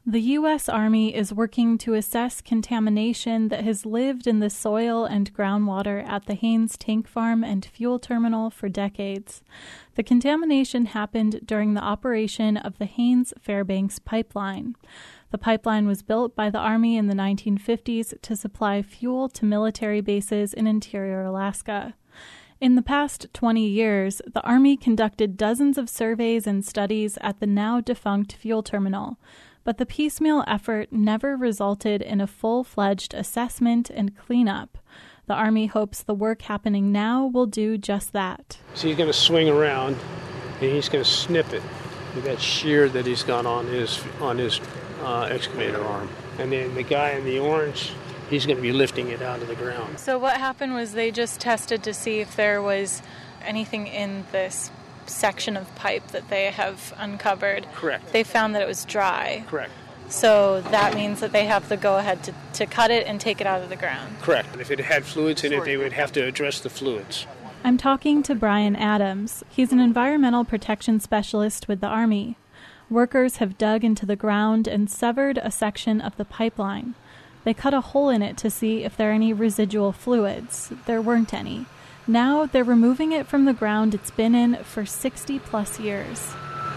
The U.S. Army is working to assess contamination that has lived in the soil and groundwater at the Haines Tank Farm and Fuel Terminal for decades. The contamination happened during the operation of the Haines-Fairbanks pipeline. The pipeline was built by the Army in the 1950s to supply fuel to military bases in interior Alaska. In the past 20 years, the Army conducted dozens of surveys and studies at the now-defunct fuel terminal, but the piecemeal effort never resulted in a full-fledged assessment and cleanup. The Army hopes the work happening now will do just that. So he's going to swing around, and he's going to snip it with that shear that he's got on his excavator arm. And then the guy in the orange, he's going to be lifting it out of the ground. So what happened was they just tested to see if there was anything in this section of pipe that they have uncovered. Correct. They found that it was dry. Correct. So that means that they have the go-ahead to cut it and take it out of the ground. Correct. And if it had fluids in it, they would have to address the fluids. I'm talking to Brian Adams. He's an environmental protection specialist with the Army. Workers have dug into the ground and severed a section of the pipeline. They cut a hole in it to see if there are any residual fluids. There weren't any. Now they're removing it from the ground it's been in for 60-plus years.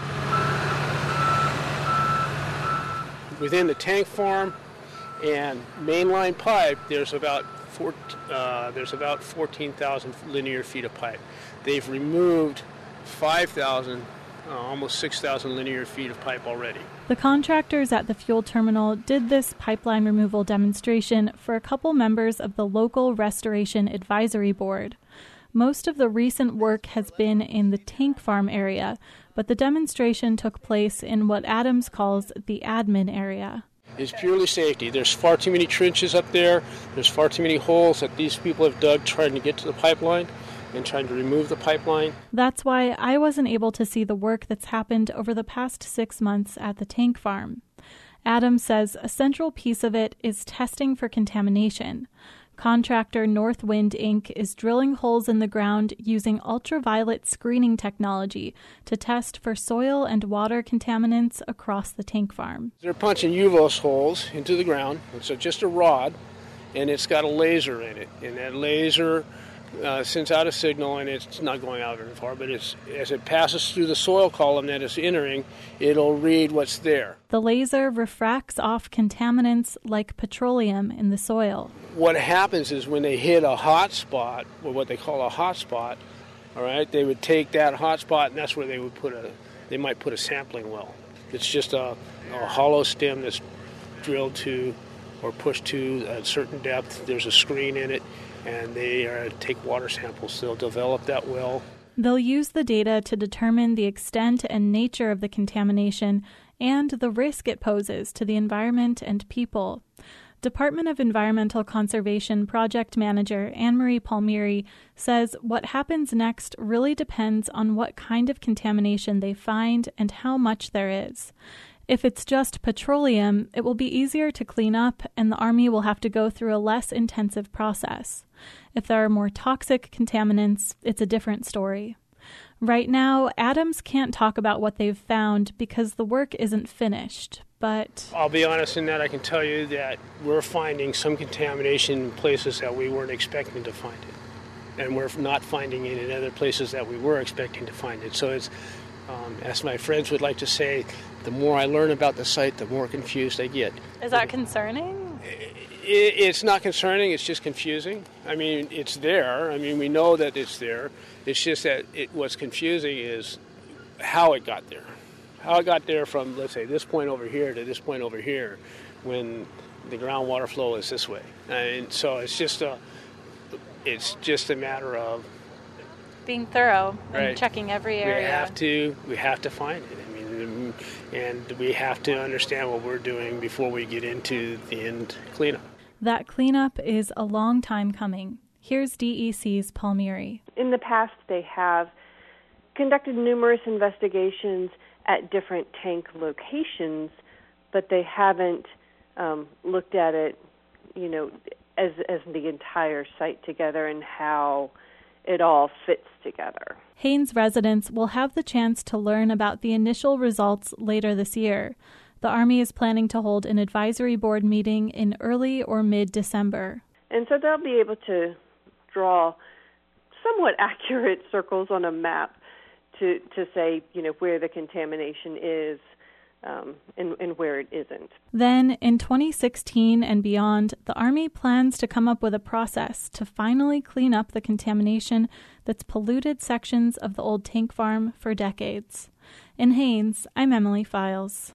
Within the tank farm and mainline pipe, there's about 14,000 linear feet of pipe. They've removed 5,000, almost 6,000 linear feet of pipe already. The contractors at the fuel terminal did this pipeline removal demonstration for a couple members of the local Restoration Advisory Board. Most of the recent work has been in the tank farm area, but the demonstration took place in what Adams calls the admin area. It's purely safety. There's far too many trenches up there. There's far too many holes that these people have dug trying to get to the pipeline and trying to remove the pipeline. That's why I wasn't able to see the work that's happened over the past 6 months at the tank farm. Adams says a central piece of it is testing for contamination. Contractor Northwind Inc. is drilling holes in the ground using ultraviolet screening technology to test for soil and water contaminants across the tank farm. They're punching UVOS holes into the ground. It's just a rod, and it's got a laser in it. And that laser sends out a signal, and it's not going out very far, but as it passes through the soil column that it's entering, it'll read what's there. The laser refracts off contaminants like petroleum in the soil. What happens is when they hit a hot spot, or what they call a hot spot, all right, they would take that hot spot, and that's where they might put a sampling well. It's just a hollow stem that's drilled to or pushed to a certain depth. There's a screen in it, and they take water samples. They'll develop that well. They'll use the data to determine the extent and nature of the contamination and the risk it poses to the environment and people. Department of Environmental Conservation Project Manager Anne-Marie Palmieri says what happens next really depends on what kind of contamination they find and how much there is. If it's just petroleum, it will be easier to clean up and the Army will have to go through a less intensive process. If there are more toxic contaminants, it's a different story. Right now, Adams can't talk about what they've found because the work isn't finished, but I'll be honest in that I can tell you that we're finding some contamination in places that we weren't expecting to find it. And we're not finding it in other places that we were expecting to find it. So it's, as my friends would like to say, the more I learn about the site, the more confused I get. Is that concerning? It's not concerning, it's just confusing. I mean, it's there. I mean, we know that it's there. It's just that what's confusing is how it got there. How it got there from, let's say, this point over here to this point over here when the groundwater flow is this way. And so it's just a matter of being thorough and right. Checking every area. We have to find it. I mean, and we have to understand what we're doing before we get into the end cleanup. That cleanup is a long time coming. Here's DEC's Palmieri. In the past, they have conducted numerous investigations at different tank locations, but they haven't looked at it, as the entire site together and how it all fits together. Haines residents will have the chance to learn about the initial results later this year. The Army is planning to hold an advisory board meeting in early or mid-December. And so they'll be able to draw somewhat accurate circles on a map to say, where the contamination is and where it isn't. Then, in 2016 and beyond, the Army plans to come up with a process to finally clean up the contamination that's polluted sections of the old tank farm for decades. In Haines, I'm Emily Files.